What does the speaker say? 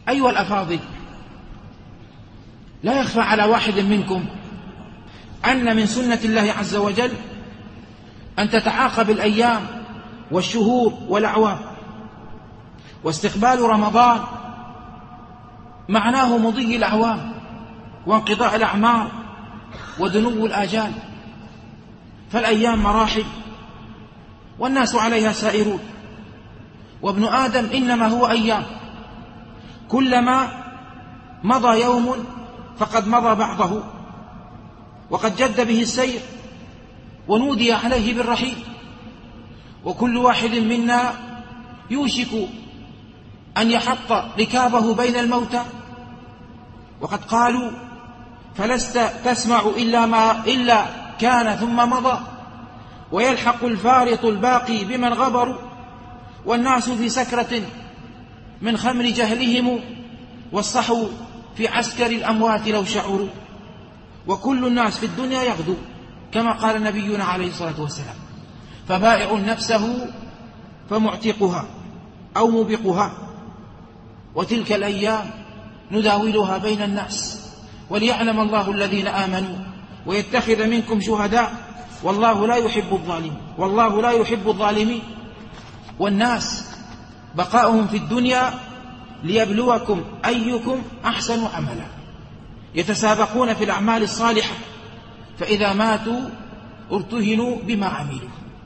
أيها الأفاضل، لا يخفى على واحد منكم أن من سنة الله عز وجل أن تتعاقب الأيام والشهور والأعوام، واستقبال رمضان معناه مضي الأعوام وانقضاء الأعمار ودنو الآجال، فالأيام مراحل والناس عليها سائرون، وابن آدم إنما هو أيام، كلما مضى يوم فقد مضى بعضه وقد جد به السير ونودي عليه بالرحيل، وكل واحد منا يوشك أن يحط ركابه بين الموتى، وقد قالوا فلست تسمع إلا كان ثم مضى، ويلحق الفارط الباقي بمن غبروا، والناس في سكرة من خمر جهلهم، والصحو في عسكر الأموات لو شعروا، وكل الناس في الدنيا يغدو كما قال نبينا عليه الصلاة والسلام، فبائع نفسه فمعتقها أو موبقها، وتلك الأيام نداولها بين الناس، وليعلم الله الذين آمنوا ويتخذ منكم شهداء والله لا يحب الظالمين. والناس بقاؤهم في الدنيا ليبلوكم أيكم أحسن عملا، يتسابقون في الأعمال الصالحة، فإذا ماتوا ارتهنوا بما عملوا.